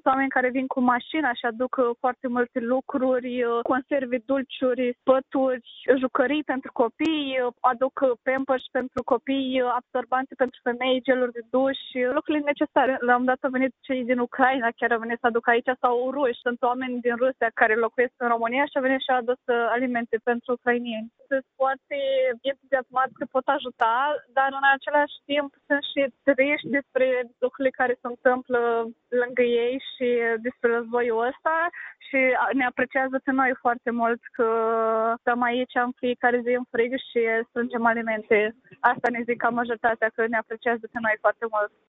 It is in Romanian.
oameni care vin cu mașina și aduc foarte multe lucruri, conserve, dulciuri, spături, jucării pentru copii, aduc Pampers pentru copii, absorbante pentru femei, geluri de duș, lucrurile necesare. La un dat au venit cei din Ucraina, chiar au venit să aducă aici, sau ruși. Sunt oameni din Rusia care locuiesc în România și au venit și au adus alimente pentru ucrainieni. Sunt foarte entuziasmat că pot ajuta, dar în același timp sunt și triști despre lucrurile care se întâmplă lângă ei și despre războiul ăsta și ne apreciază pe noi foarte mult că stăm aici în fiecare zi în frig și strângem alimente. Asta ne zic ca majoritatea, că ne apreciază pe noi foarte mult.